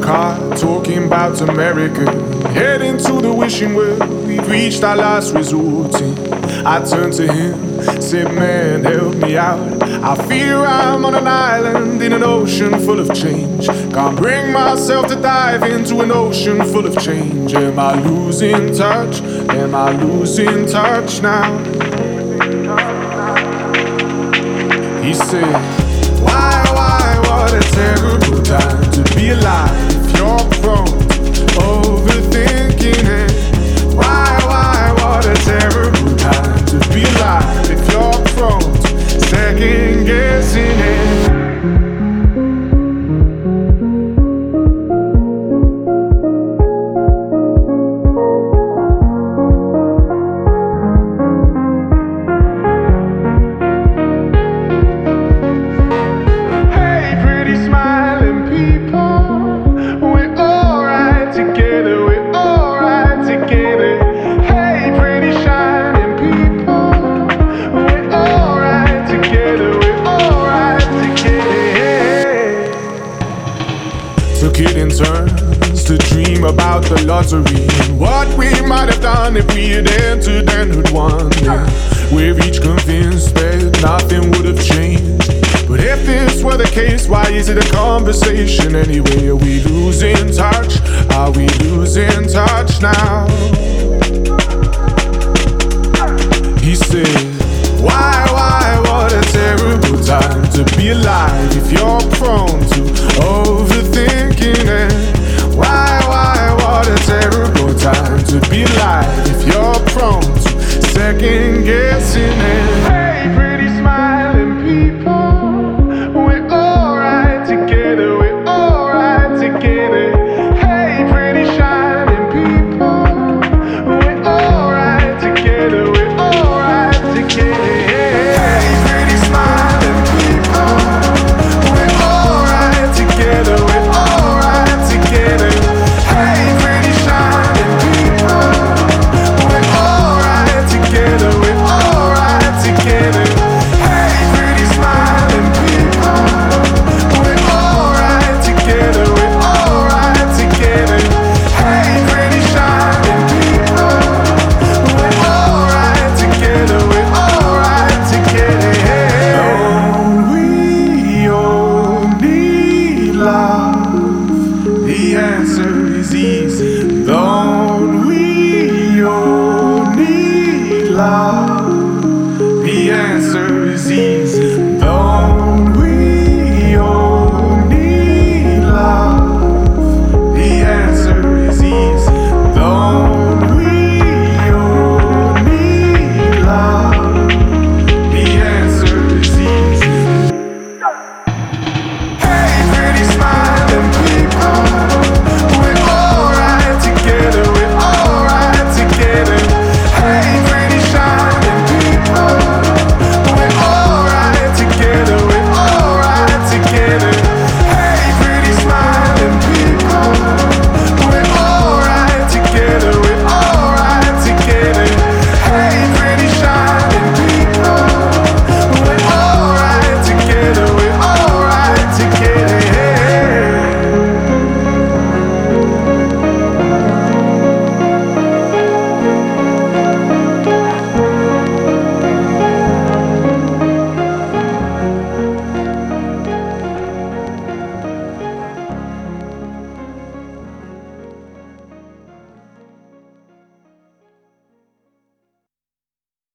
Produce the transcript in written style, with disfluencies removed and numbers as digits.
car, talking about America, heading to the wishing well. We've reached our last resort. I turned to him, said, man, help me out. I fear I'm on an island in an ocean full of change. Can't bring myself to dive into an ocean full of change. Am I losing touch? Am I losing touch now? He said, why, what a terrible time to be alive. If you're prone to overthinking it. Why, what a terrible time to be alive. If you're prone to second guessing it. Took it in turns to dream about the lottery and what we might have done if we had entered and had won. Yeah, we're each convinced that nothing would have changed. But if this were the case, why is it a conversation anyway? Are we losing touch? Are we losing touch now? He said, why, what a terrible time to be alive. If you're prone to overthinking it. Why, what a terrible time to be alive. If you're prone to second guessing it. Hey, pretty smiling people, we're alright together, we're alright together. Hey, pretty shining people, we're alright together, we're alright together. The answer is easy. Don't we all need love? The answer is easy.